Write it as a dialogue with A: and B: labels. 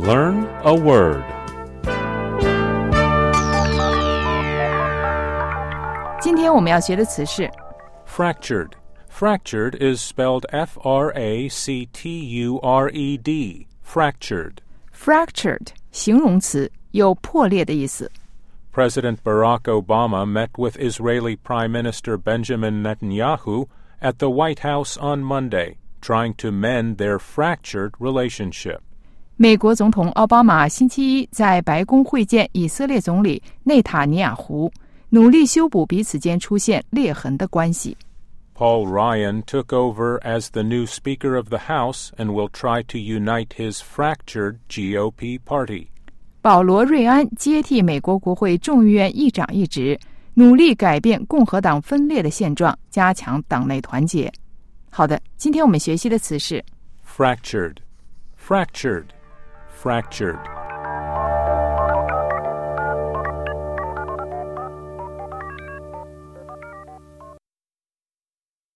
A: Learn a word.
B: 今天我们要学的词是
A: Fractured. Fractured is spelled F-R-A-C-T-U-R-E-D. Fractured.
B: fractured 形容词，有破裂的意思。
A: President Barack Obama met with Israeli Prime Minister Benjamin Netanyahu at the White House on Monday, trying to mend their fractured relationship.
B: 美国总统奥巴马星期一在白宫会见以色列总理内塔尼亚胡，努力修补彼此间出现裂痕的关系。
A: Paul Ryan took over as the new Speaker of the House and will try to unite his fractured GOP party.
B: 保罗·瑞安接替美国国会众议院议长一职，努力改变共和党分裂的现状，加强党内团结。好的，今天我们学习的词是
A: Fractured. Fractured. Fractured.